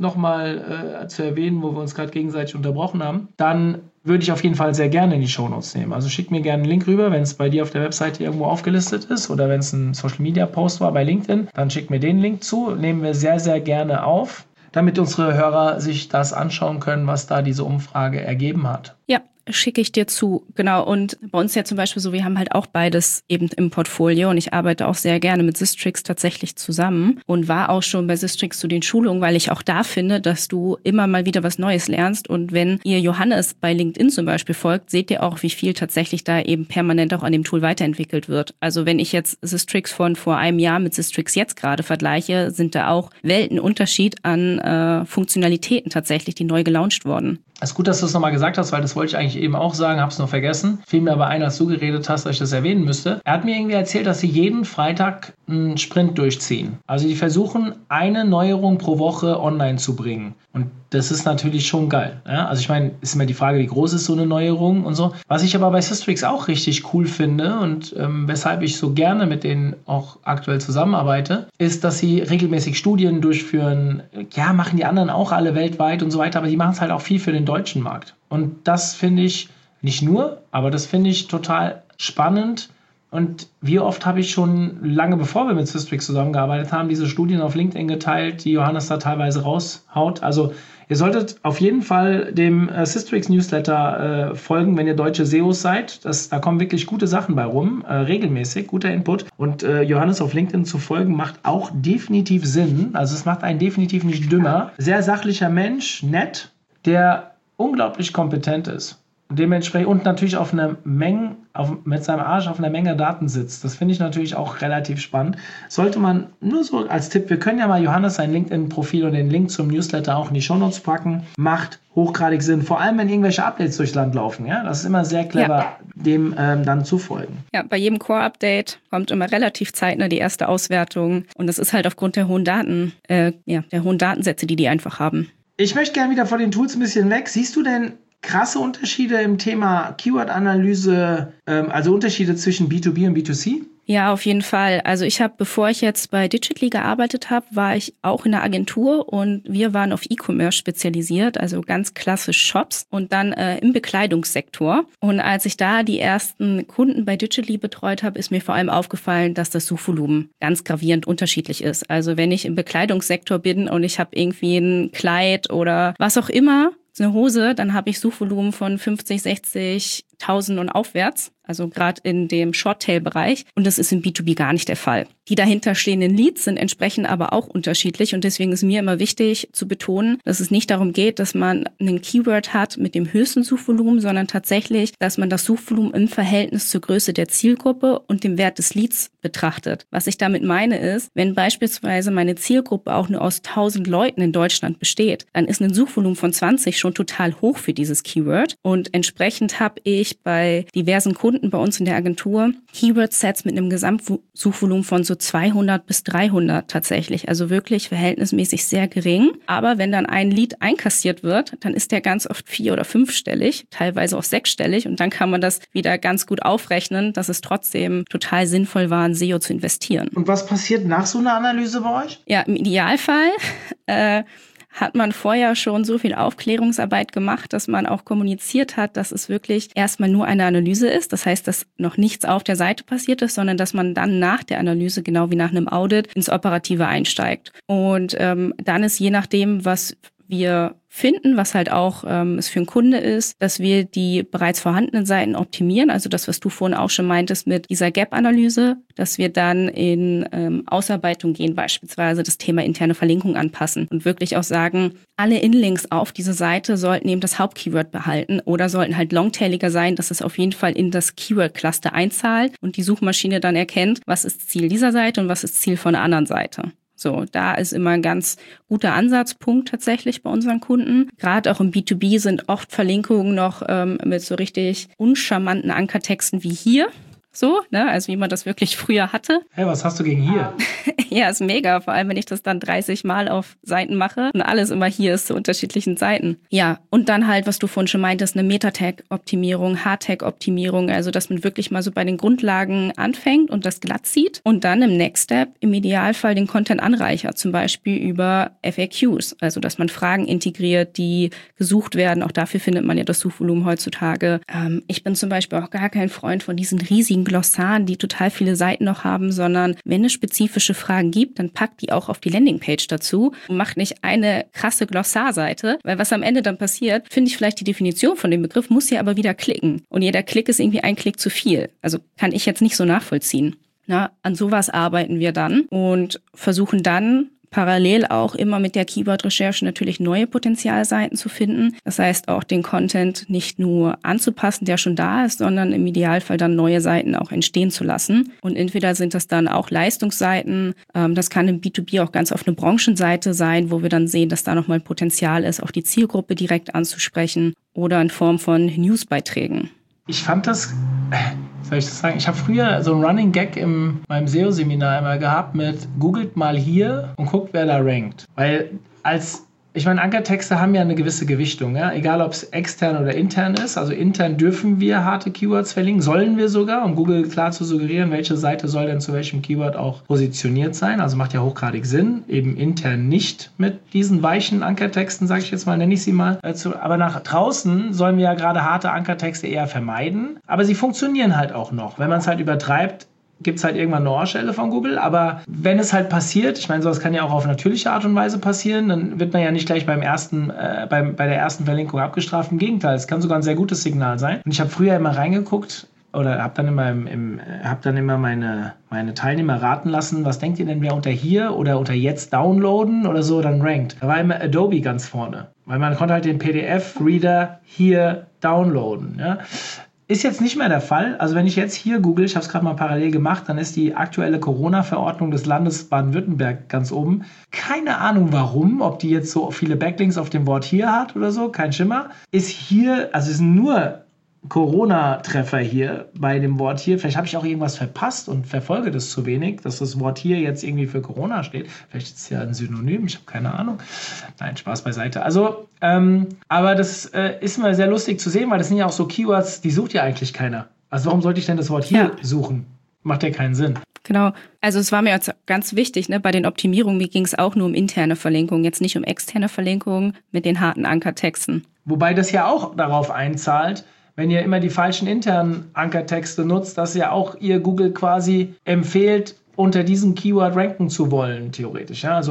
nochmal äh, zu erwähnen, wo wir uns gerade gegenseitig unterbrochen haben, dann würde ich auf jeden Fall sehr gerne in die Shownotes nehmen. Also schick mir gerne einen Link rüber, wenn es bei dir auf der Webseite irgendwo aufgelistet ist oder wenn es ein Social-Media-Post war bei LinkedIn, dann schick mir den Link zu. Nehmen wir sehr, sehr gerne auf, damit unsere Hörer sich das anschauen können, was da diese Umfrage ergeben hat. Ja, schicke ich dir zu, genau. Und bei uns ja zum Beispiel so, wir haben halt auch beides eben im Portfolio und ich arbeite auch sehr gerne mit Systrix tatsächlich zusammen und war auch schon bei Systrix zu den Schulungen, weil ich auch da finde, dass du immer mal wieder was Neues lernst und wenn ihr Johannes bei LinkedIn zum Beispiel folgt, seht ihr auch, wie viel tatsächlich da eben permanent auch an dem Tool weiterentwickelt wird. Also wenn ich jetzt Systrix von vor einem Jahr mit Systrix jetzt gerade vergleiche, sind da auch Weltenunterschied an äh, Funktionalitäten tatsächlich, die neu gelauncht wurden. Es ist gut, dass du es nochmal gesagt hast, weil das wollte ich eigentlich eben auch sagen, habe es nur vergessen. Fiel mir aber ein, als du geredet hast, dass ich das erwähnen müsste. Er hat mir irgendwie erzählt, dass sie jeden Freitag einen Sprint durchziehen. Also die versuchen, eine Neuerung pro Woche online zu bringen. Und das ist natürlich schon geil. Ja? Also ich meine, ist immer die Frage, wie groß ist so eine Neuerung und so. Was ich aber bei Systrix auch richtig cool finde und ähm, weshalb ich so gerne mit denen auch aktuell zusammenarbeite, ist, dass sie regelmäßig Studien durchführen. Ja, machen die anderen auch alle weltweit und so weiter, aber die machen es halt auch viel für den deutschen Markt. Und das finde ich nicht nur, aber das finde ich total spannend. Und wie oft habe ich schon, lange bevor wir mit Systrix zusammengearbeitet haben, diese Studien auf LinkedIn geteilt, die Johannes da teilweise raushaut. Also ihr solltet auf jeden Fall dem äh, Systrix-Newsletter äh, folgen, wenn ihr deutsche S E Os seid. Das, da kommen wirklich gute Sachen bei rum, äh, regelmäßig, guter Input. Und äh, Johannes auf LinkedIn zu folgen, macht auch definitiv Sinn. Also es macht einen definitiv nicht dümmer. Sehr sachlicher Mensch, nett, der unglaublich kompetent ist. Und dementsprechend und natürlich auf einer Menge, auf, mit seinem Arsch auf einer Menge Daten sitzt. Das finde ich natürlich auch relativ spannend. Sollte man nur so als Tipp, wir können ja mal Johannes sein LinkedIn-Profil und den Link zum Newsletter auch in die Shownotes packen. Macht hochgradig Sinn, vor allem wenn irgendwelche Updates durchs Land laufen. Ja, das ist immer sehr clever, ja, dem ähm, dann zu folgen. Ja, bei jedem Core-Update kommt immer relativ zeitnah die erste Auswertung und das ist halt aufgrund der hohen Daten, äh, ja, der hohen Datensätze, die die einfach haben. Ich möchte gerne wieder von den Tools ein bisschen weg. Siehst du denn krasse Unterschiede im Thema Keyword-Analyse, ähm, also Unterschiede zwischen B zwei B und B zwei C? Ja, auf jeden Fall. Also ich habe, bevor ich jetzt bei Digitally gearbeitet habe, war ich auch in der Agentur und wir waren auf E-Commerce spezialisiert, also ganz klassisch Shops und dann äh, im Bekleidungssektor. Und als ich da die ersten Kunden bei Digitally betreut habe, ist mir vor allem aufgefallen, dass das Suchvolumen ganz gravierend unterschiedlich ist. Also wenn ich im Bekleidungssektor bin und ich habe irgendwie ein Kleid oder was auch immer, eine Hose, dann habe ich Suchvolumen von fünfzig, sechzig, tausend und aufwärts, also gerade in dem Short-Tail-Bereich. Und das ist im B zwei B gar nicht der Fall. Die dahinterstehenden Leads sind entsprechend aber auch unterschiedlich. Und deswegen ist mir immer wichtig zu betonen, dass es nicht darum geht, dass man einen Keyword hat mit dem höchsten Suchvolumen, sondern tatsächlich, dass man das Suchvolumen im Verhältnis zur Größe der Zielgruppe und dem Wert des Leads betrachtet. Was ich damit meine ist, wenn beispielsweise meine Zielgruppe auch nur aus tausend Leuten in Deutschland besteht, dann ist ein Suchvolumen von zwanzig schon total hoch für dieses Keyword. Und entsprechend habe ich bei diversen Kunden bei uns in der Agentur Keyword-Sets mit einem Gesamtsuchvolumen von so zweihundert bis dreihundert tatsächlich. Also wirklich verhältnismäßig sehr gering. Aber wenn dann ein Lead einkassiert wird, dann ist der ganz oft vier- oder fünfstellig, teilweise auch sechsstellig. Und dann kann man das wieder ganz gut aufrechnen, dass es trotzdem total sinnvoll war, in S E O zu investieren. Und was passiert nach so einer Analyse bei euch? Ja, im Idealfall äh, hat man vorher schon so viel Aufklärungsarbeit gemacht, dass man auch kommuniziert hat, dass es wirklich erstmal nur eine Analyse ist. Das heißt, dass noch nichts auf der Seite passiert ist, sondern dass man dann nach der Analyse, genau wie nach einem Audit, ins Operative einsteigt. Und ähm, dann ist je nachdem, was wir finden, was halt auch ähm, es für einen Kunde ist, dass wir die bereits vorhandenen Seiten optimieren, also das, was du vorhin auch schon meintest mit dieser Gap-Analyse, dass wir dann in ähm, Ausarbeitung gehen, beispielsweise das Thema interne Verlinkung anpassen und wirklich auch sagen, alle Inlinks auf diese Seite sollten eben das Hauptkeyword behalten oder sollten halt longtailiger sein, dass es auf jeden Fall in das Keyword-Cluster einzahlt und die Suchmaschine dann erkennt, was ist Ziel dieser Seite und was ist Ziel von der anderen Seite. So, da ist immer ein ganz guter Ansatzpunkt tatsächlich bei unseren Kunden. Gerade auch im B zwei B sind oft Verlinkungen noch ähm, mit so richtig uncharmanten Ankertexten wie hier. So, ne, also wie man das wirklich früher hatte. Hey, was hast du gegen hier? Ja, ist mega, vor allem wenn ich das dann dreißig Mal auf Seiten mache und alles immer hier ist zu unterschiedlichen Seiten. Ja, und dann halt, was du vorhin schon meintest, eine Meta-Tag-Optimierung, Hard-Tag-Optimierung, also dass man wirklich mal so bei den Grundlagen anfängt und das glatt zieht und dann im Next Step im Idealfall den Content anreichert, zum Beispiel über F A Qs, also dass man Fragen integriert, die gesucht werden. Auch dafür findet man ja das Suchvolumen heutzutage. Ähm, ich bin zum Beispiel auch gar kein Freund von diesen riesigen Glossaren, die total viele Seiten noch haben, sondern wenn es spezifische Fragen gibt, dann packt die auch auf die Landingpage dazu und macht nicht eine krasse Glossarseite, weil was am Ende dann passiert, finde ich vielleicht die Definition von dem Begriff, muss ja aber wieder klicken. Und jeder Klick ist irgendwie ein Klick zu viel. Also kann ich jetzt nicht so nachvollziehen. Na, an sowas arbeiten wir dann und versuchen dann parallel auch immer mit der Keyword-Recherche natürlich neue Potenzialseiten zu finden. Das heißt auch den Content nicht nur anzupassen, der schon da ist, sondern im Idealfall dann neue Seiten auch entstehen zu lassen. Und entweder sind das dann auch Leistungsseiten, ähm, das kann im B zwei B auch ganz auf eine Branchenseite sein, wo wir dann sehen, dass da nochmal Potenzial ist, auch die Zielgruppe direkt anzusprechen oder in Form von Newsbeiträgen. Ich fand das, soll ich das sagen, ich habe früher so einen Running Gag in meinem S E O-Seminar immer gehabt mit googelt mal hier und guckt, wer da rankt. Weil als, ich meine, Ankertexte haben ja eine gewisse Gewichtung, ja? Egal ob es extern oder intern ist. Also intern dürfen wir harte Keywords verlinken, sollen wir sogar, um Google klar zu suggerieren, welche Seite soll denn zu welchem Keyword auch positioniert sein. Also macht ja hochgradig Sinn, eben intern nicht mit diesen weichen Ankertexten, sage ich jetzt mal, nenne ich sie mal. Aber nach draußen sollen wir ja gerade harte Ankertexte eher vermeiden. Aber sie funktionieren halt auch noch. Wenn man es halt übertreibt, gibt es halt irgendwann eine Ohrstelle von Google. Aber wenn es halt passiert, ich meine, sowas kann ja auch auf natürliche Art und Weise passieren, dann wird man ja nicht gleich beim ersten, äh, beim, bei der ersten Verlinkung abgestraft. Im Gegenteil, es kann sogar ein sehr gutes Signal sein. Und ich habe früher immer reingeguckt oder habe dann immer, im, im, hab dann immer meine, meine Teilnehmer raten lassen, was denkt ihr denn, wer unter hier oder unter jetzt downloaden oder so dann rankt. Da war immer Adobe ganz vorne, weil man konnte halt den P D F-Reader hier downloaden, ja. Ist jetzt nicht mehr der Fall. Also wenn ich jetzt hier google, ich habe es gerade mal parallel gemacht, dann ist die aktuelle Corona-Verordnung des Landes Baden-Württemberg ganz oben. Keine Ahnung warum, ob die jetzt so viele Backlinks auf dem Wort hier hat oder so, kein Schimmer. Ist hier, also es sind nur Corona-Treffer hier bei dem Wort hier. Vielleicht habe ich auch irgendwas verpasst und verfolge das zu wenig, dass das Wort hier jetzt irgendwie für Corona steht. Vielleicht ist es ja ein Synonym, ich habe keine Ahnung. Nein, Spaß beiseite. Also, ähm, aber das äh, ist mal sehr lustig zu sehen, weil das sind ja auch so Keywords, die sucht ja eigentlich keiner. Also warum sollte ich denn das Wort hier ja. suchen? Macht ja keinen Sinn. Genau. Also es war mir jetzt ganz wichtig, ne, bei den Optimierungen, mir ging es auch nur um interne Verlinkungen, jetzt nicht um externe Verlinkungen mit den harten Ankertexten. Wobei das ja auch darauf einzahlt, wenn ihr immer die falschen internen Ankertexte nutzt, dass ja auch ihr Google quasi empfiehlt, unter diesem Keyword ranken zu wollen, theoretisch. Ja? Also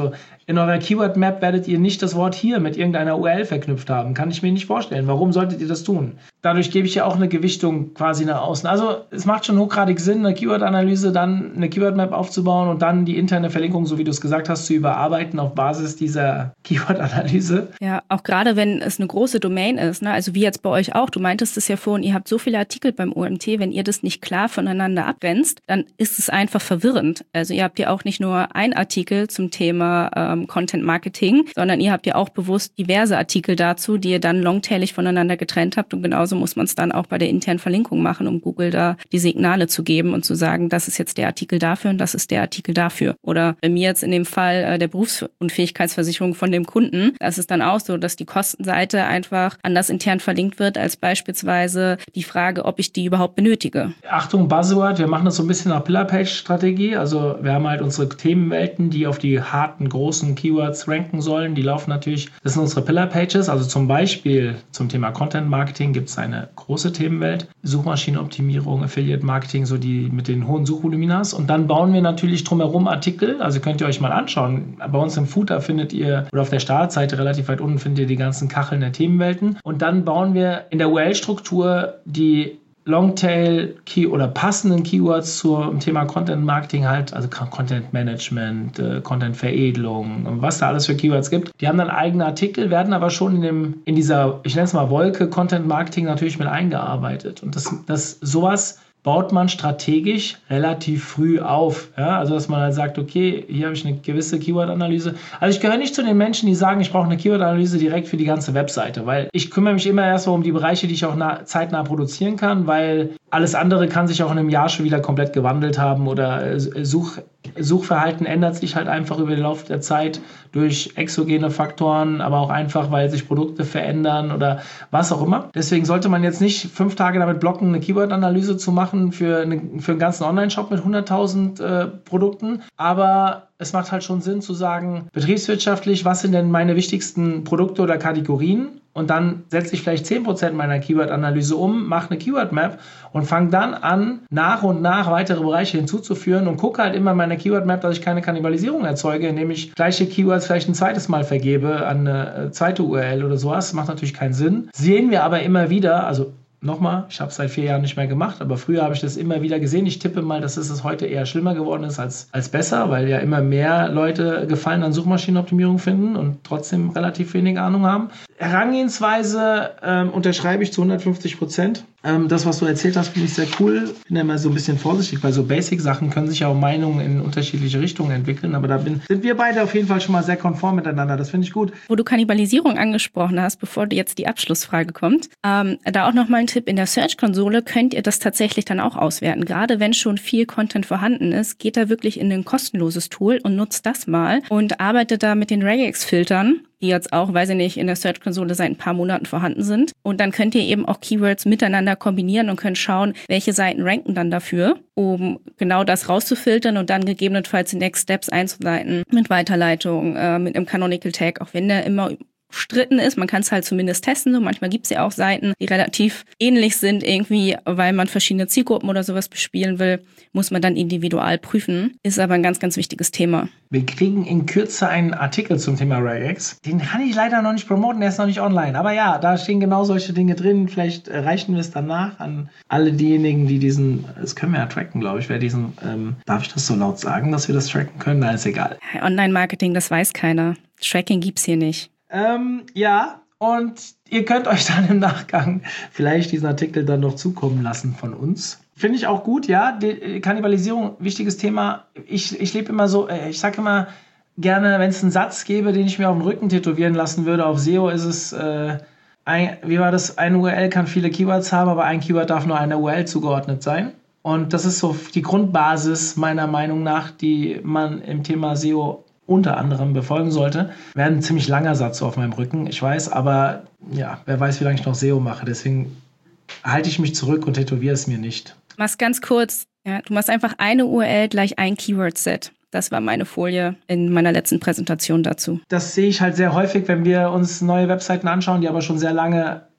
In eurer Keyword-Map werdet ihr nicht das Wort hier mit irgendeiner U R L verknüpft haben. Kann ich mir nicht vorstellen. Warum solltet ihr das tun? Dadurch gebe ich ja auch eine Gewichtung quasi nach außen. Also es macht schon hochgradig Sinn, eine Keyword-Analyse, dann eine Keyword-Map aufzubauen und dann die interne Verlinkung, so wie du es gesagt hast, zu überarbeiten auf Basis dieser Keyword-Analyse. Ja, auch gerade wenn es eine große Domain ist, ne? Also wie jetzt bei euch auch, du meintest es ja vorhin, ihr habt so viele Artikel beim O M T, wenn ihr das nicht klar voneinander abgrenzt, dann ist es einfach verwirrend. Also ihr habt ja auch nicht nur ein Artikel zum Thema ähm, Content Marketing, sondern ihr habt ja auch bewusst diverse Artikel dazu, die ihr dann longtailig voneinander getrennt habt und genauso muss man es dann auch bei der internen Verlinkung machen, um Google da die Signale zu geben und zu sagen, das ist jetzt der Artikel dafür und das ist der Artikel dafür. Oder bei mir jetzt in dem Fall äh, der Berufsunfähigkeitsversicherung von dem Kunden, das ist dann auch so, dass die Kostenseite einfach anders intern verlinkt wird als beispielsweise die Frage, ob ich die überhaupt benötige. Achtung, Buzzword, wir machen das so ein bisschen nach Pillar-Page-Strategie. Also wir haben halt unsere Themenwelten, die auf die harten, großen Keywords ranken sollen. Die laufen natürlich, das sind unsere Pillar-Pages. Also zum Beispiel zum Thema Content-Marketing gibt es eine große Themenwelt. Suchmaschinenoptimierung, Affiliate-Marketing, so die mit den hohen Suchvoluminas. Und dann bauen wir natürlich drumherum Artikel. Also könnt ihr euch mal anschauen. Bei uns im Footer findet ihr, oder auf der Startseite relativ weit unten findet ihr die ganzen Kacheln der Themenwelten. Und dann bauen wir in der U R L-Struktur die Longtail Key oder passenden Keywords zum Thema Content Marketing halt, also Content Management, äh, Content Veredelung und was da alles für Keywords gibt. Die haben dann eigene Artikel, werden aber schon in dem in dieser, ich nenne es mal Wolke Content Marketing natürlich mit eingearbeitet. Und das, das sowas baut man strategisch relativ früh auf. Ja? Also dass man halt sagt, okay, hier habe ich eine gewisse Keyword-Analyse. Also ich gehöre nicht zu den Menschen, die sagen, ich brauche eine Keyword-Analyse direkt für die ganze Webseite, weil ich kümmere mich immer erst mal um die Bereiche, die ich auch nah, zeitnah produzieren kann, weil alles andere kann sich auch in einem Jahr schon wieder komplett gewandelt haben oder Such, Suchverhalten ändert sich halt einfach über den Lauf der Zeit durch exogene Faktoren, aber auch einfach, weil sich Produkte verändern oder was auch immer. Deswegen sollte man jetzt nicht fünf Tage damit blocken, eine Keyword-Analyse zu machen für, eine, für einen ganzen Online-Shop mit hunderttausend äh, Produkten, aber es macht halt schon Sinn zu sagen, betriebswirtschaftlich, was sind denn meine wichtigsten Produkte oder Kategorien? Und dann setze ich vielleicht zehn Prozent meiner Keyword-Analyse um, mache eine Keyword-Map und fange dann an, nach und nach weitere Bereiche hinzuzuführen und gucke halt immer in meiner Keyword-Map, dass ich keine Kannibalisierung erzeuge, indem ich gleiche Keywords vielleicht ein zweites Mal vergebe an eine zweite U R L oder sowas. Das macht natürlich keinen Sinn. Sehen wir aber immer wieder, also nochmal, ich habe es seit vier Jahren nicht mehr gemacht, aber früher habe ich das immer wieder gesehen. Ich tippe mal, dass es heute eher schlimmer geworden ist als, als besser, weil ja immer mehr Leute Gefallen an Suchmaschinenoptimierung finden und trotzdem relativ wenig Ahnung haben. Herangehensweise ähm, unterschreibe ich zu hundertfünfzig Prozent. Ähm, das, was du erzählt hast, finde ich sehr cool. Ich bin ja immer so ein bisschen vorsichtig, weil so Basic-Sachen können sich ja auch Meinungen in unterschiedliche Richtungen entwickeln, aber da bin, sind wir beide auf jeden Fall schon mal sehr konform miteinander. Das finde ich gut. Wo du Kannibalisierung angesprochen hast, bevor jetzt die Abschlussfrage kommt, ähm, da auch nochmal ein Tipp. In der Search-Konsole könnt ihr das tatsächlich dann auch auswerten. Gerade wenn schon viel Content vorhanden ist, geht da wirklich in ein kostenloses Tool und nutzt das mal und arbeitet da mit den Regex-Filtern, die jetzt auch, weiß ich nicht, in der Search-Konsole seit ein paar Monaten vorhanden sind. Und dann könnt ihr eben auch Keywords miteinander kombinieren und könnt schauen, welche Seiten ranken dann dafür, um genau das rauszufiltern und dann gegebenenfalls die Next Steps einzuleiten mit Weiterleitung, äh, mit einem Canonical Tag, auch wenn der immer stritten ist. Man kann es halt zumindest testen. So manchmal gibt es ja auch Seiten, die relativ ähnlich sind irgendwie, weil man verschiedene Zielgruppen oder sowas bespielen will, muss man dann individual prüfen. Ist aber ein ganz, ganz wichtiges Thema. Wir kriegen in Kürze einen Artikel zum Thema Regex. Den kann ich leider noch nicht promoten, der ist noch nicht online. Aber ja, da stehen genau solche Dinge drin. Vielleicht reichen wir es danach an alle diejenigen, die diesen, das können wir ja tracken, glaube ich, wer diesen, ähm, darf ich das so laut sagen, dass wir das tracken können? Nein, ist egal. Online-Marketing, das weiß keiner. Tracking gibt's hier nicht. Ähm, ja, und ihr könnt euch dann im Nachgang vielleicht diesen Artikel dann noch zukommen lassen von uns. Finde ich auch gut, ja. Die Kannibalisierung, wichtiges Thema. Ich, ich lebe immer so, ich sage immer gerne, wenn es einen Satz gäbe, den ich mir auf den Rücken tätowieren lassen würde, auf S E O ist es, äh, ein, wie war das, eine U R L kann viele Keywords haben, aber ein Keyword darf nur einer U R L zugeordnet sein. Und das ist so die Grundbasis meiner Meinung nach, die man im Thema S E O unter anderem befolgen sollte. Wäre ein ziemlich langer Satz so auf meinem Rücken, ich weiß, aber ja, wer weiß, wie lange ich noch S E O mache. Deswegen halte ich mich zurück und tätowiere es mir nicht. Mach's ganz kurz. Ja, du machst einfach eine U R L gleich ein Keyword-Set. Das war meine Folie in meiner letzten Präsentation dazu. Das sehe ich halt sehr häufig, wenn wir uns neue Webseiten anschauen, die aber schon sehr lange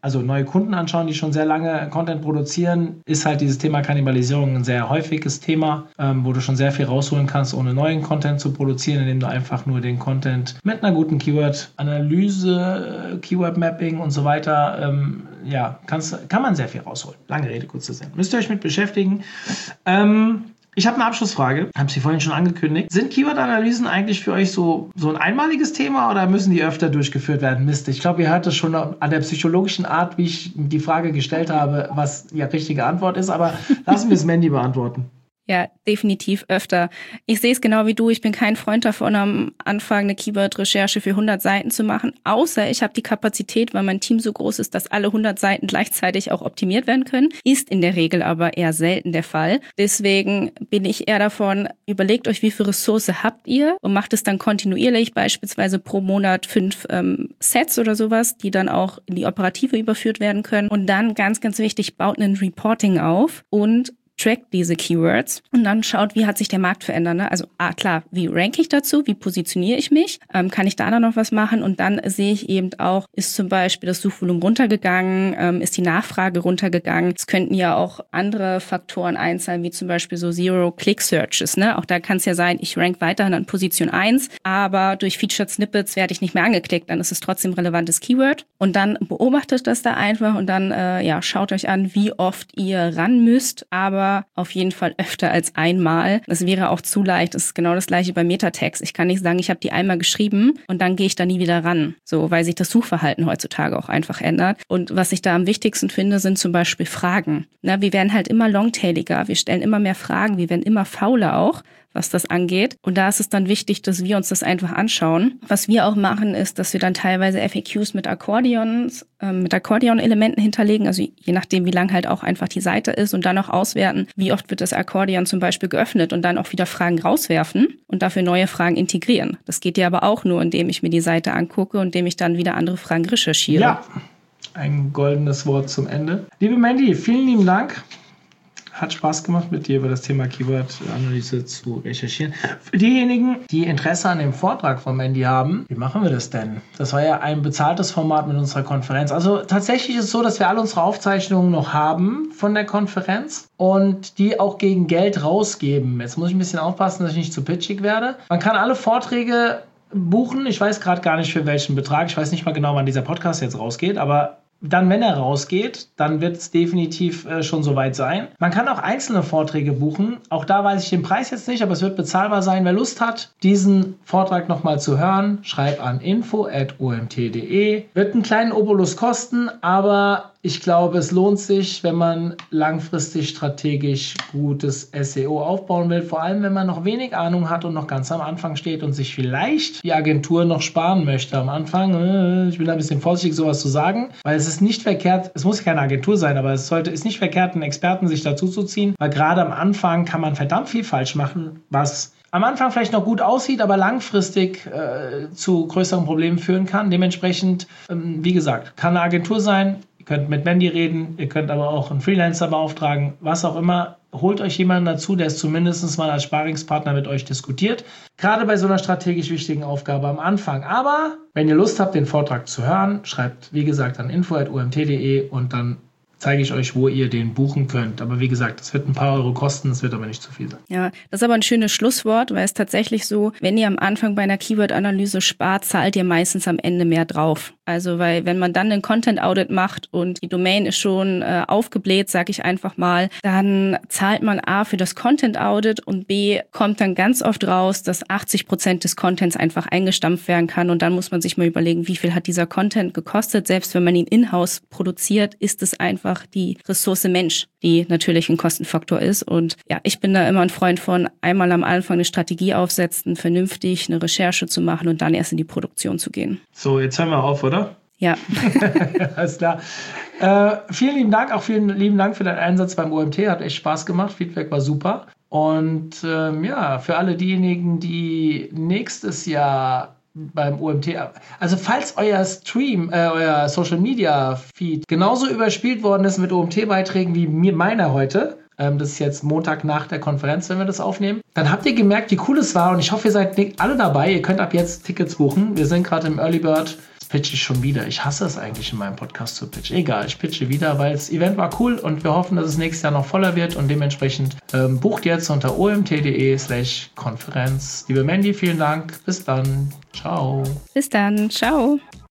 also neue Kunden anschauen, die schon sehr lange Content produzieren, ist halt dieses Thema Kannibalisierung ein sehr häufiges Thema, ähm, wo du schon sehr viel rausholen kannst, ohne neuen Content zu produzieren, indem du einfach nur den Content mit einer guten Keyword-Analyse, Keyword-Mapping und so weiter, ähm, ja, kannst, kann man sehr viel rausholen. Lange Rede, kurzer Sinn. Müsst ihr euch mit beschäftigen. Ähm, Ich habe eine Abschlussfrage, habe sie vorhin schon angekündigt. Sind Keyword-Analysen eigentlich für euch so, so ein einmaliges Thema oder müssen die öfter durchgeführt werden? Mist, ich glaube, ihr hört das schon an der psychologischen Art, wie ich die Frage gestellt habe, was die richtige Antwort ist, aber lassen wir es Mandy beantworten. Ja, definitiv öfter. Ich sehe es genau wie du. Ich bin kein Freund davon, am Anfang eine Keyword-Recherche für hundert Seiten zu machen, außer ich habe die Kapazität, weil mein Team so groß ist, dass alle hundert Seiten gleichzeitig auch optimiert werden können. Ist in der Regel aber eher selten der Fall. Deswegen bin ich eher davon, überlegt euch, wie viel Ressource habt ihr und macht es dann kontinuierlich, beispielsweise pro Monat fünf ähm, Sets oder sowas, die dann auch in die Operative überführt werden können. Und dann, ganz, ganz wichtig, baut ein Reporting auf und trackt diese Keywords und dann schaut, wie hat sich der Markt verändert. Ne? Also ah, klar, wie ranke ich dazu, wie positioniere ich mich, ähm, kann ich da dann noch was machen und dann sehe ich eben auch, ist zum Beispiel das Suchvolumen runtergegangen, ähm, ist die Nachfrage runtergegangen. Es könnten ja auch andere Faktoren einzahlen, wie zum Beispiel so Zero-Click-Searches. Ne? Auch da kann es ja sein, ich rank weiterhin an Position eins, aber durch Featured Snippets werde ich nicht mehr angeklickt, dann ist es trotzdem ein relevantes Keyword und dann beobachtet das da einfach und dann äh, ja schaut euch an, wie oft ihr ran müsst, aber auf jeden Fall öfter als einmal. Das wäre auch zu leicht. Das ist genau das Gleiche bei Metatext. Ich kann nicht sagen, ich habe die einmal geschrieben und dann gehe ich da nie wieder ran. So, weil sich das Suchverhalten heutzutage auch einfach ändert. Und was ich da am wichtigsten finde, sind zum Beispiel Fragen. Na, wir werden halt immer longtailiger. Wir stellen immer mehr Fragen. Wir werden immer fauler auch, was das angeht. Und da ist es dann wichtig, dass wir uns das einfach anschauen. Was wir auch machen, ist, dass wir dann teilweise F A Qs mit Akkordeons, äh, mit Akkordeon-Elementen hinterlegen, also je nachdem, wie lang halt auch einfach die Seite ist und dann auch auswerten, wie oft wird das Akkordeon zum Beispiel geöffnet und dann auch wieder Fragen rauswerfen und dafür neue Fragen integrieren. Das geht ja aber auch nur, indem ich mir die Seite angucke und indem ich dann wieder andere Fragen recherchiere. Ja, ein goldenes Wort zum Ende. Liebe Mandy, vielen lieben Dank. Hat Spaß gemacht, mit dir über das Thema Keyword-Analyse zu recherchieren. Für diejenigen, die Interesse an dem Vortrag von Mandy haben, wie machen wir das denn? Das war ja ein bezahltes Format mit unserer Konferenz. Also tatsächlich ist es so, dass wir alle unsere Aufzeichnungen noch haben von der Konferenz und die auch gegen Geld rausgeben. Jetzt muss ich ein bisschen aufpassen, dass ich nicht zu pitchig werde. Man kann alle Vorträge buchen. Ich weiß gerade gar nicht, für welchen Betrag. Ich weiß nicht mal genau, wann dieser Podcast jetzt rausgeht, aber dann, wenn er rausgeht, dann wird es definitiv äh, schon soweit sein. Man kann auch einzelne Vorträge buchen. Auch da weiß ich den Preis jetzt nicht, aber es wird bezahlbar sein. Wer Lust hat, diesen Vortrag nochmal zu hören, schreibt an info at o m t punkt d e. Wird einen kleinen Obolus kosten, aber ich glaube, es lohnt sich, wenn man langfristig strategisch gutes S E O aufbauen will. Vor allem, wenn man noch wenig Ahnung hat und noch ganz am Anfang steht und sich vielleicht die Agentur noch sparen möchte am Anfang. Ich bin da ein bisschen vorsichtig, sowas zu sagen, weil es ist nicht verkehrt, es muss keine Agentur sein, aber es sollte, ist nicht verkehrt, einen Experten sich dazu zu ziehen, weil gerade am Anfang kann man verdammt viel falsch machen, was am Anfang vielleicht noch gut aussieht, aber langfristig äh, zu größeren Problemen führen kann. Dementsprechend, ähm, wie gesagt, kann eine Agentur sein. Ihr könnt mit Mandy reden, ihr könnt aber auch einen Freelancer beauftragen, was auch immer. Holt euch jemanden dazu, der es zumindest mal als Sparingspartner mit euch diskutiert. Gerade bei so einer strategisch wichtigen Aufgabe am Anfang. Aber wenn ihr Lust habt, den Vortrag zu hören, schreibt, wie gesagt, an info at o m t punkt d e und dann zeige ich euch, wo ihr den buchen könnt. Aber wie gesagt, das wird ein paar Euro kosten, es wird aber nicht zu viel sein. Ja, das ist aber ein schönes Schlusswort, weil es tatsächlich so, wenn ihr am Anfang bei einer Keyword-Analyse spart, zahlt ihr meistens am Ende mehr drauf. Also, weil wenn man dann einen Content-Audit macht und die Domain ist schon äh, aufgebläht, sag ich einfach mal, dann zahlt man A für das Content-Audit und B kommt dann ganz oft raus, dass achtzig Prozent des Contents einfach eingestampft werden kann und dann muss man sich mal überlegen, wie viel hat dieser Content gekostet. Selbst wenn man ihn in-house produziert, ist es einfach die Ressource Mensch, die natürlich ein Kostenfaktor ist. Und ja, ich bin da immer ein Freund von, einmal am Anfang eine Strategie aufsetzen, vernünftig eine Recherche zu machen und dann erst in die Produktion zu gehen. So, jetzt hören wir auf, oder? Ja. Alles klar. Äh, vielen lieben Dank, auch vielen lieben Dank für deinen Einsatz beim O M T. Hat echt Spaß gemacht. Feedback war super. Und ähm, ja, für alle diejenigen, die nächstes Jahr beim O M T, also falls euer Stream, äh, euer Social Media Feed genauso überspielt worden ist mit O M T-Beiträgen wie mir meiner heute, ähm, das ist jetzt Montag nach der Konferenz, wenn wir das aufnehmen, dann habt ihr gemerkt, wie cool es war und ich hoffe, ihr seid alle dabei. Ihr könnt ab jetzt Tickets buchen. Wir sind gerade im Early Bird jetzt pitche ich schon wieder. Ich hasse es eigentlich in meinem Podcast zu pitchen. Egal, ich pitche wieder, weil das Event war cool und wir hoffen, dass es nächstes Jahr noch voller wird und dementsprechend ähm, bucht jetzt unter omt.de slash Konferenz. Liebe Mandy, vielen Dank. Bis dann. Ciao. Bis dann. Ciao.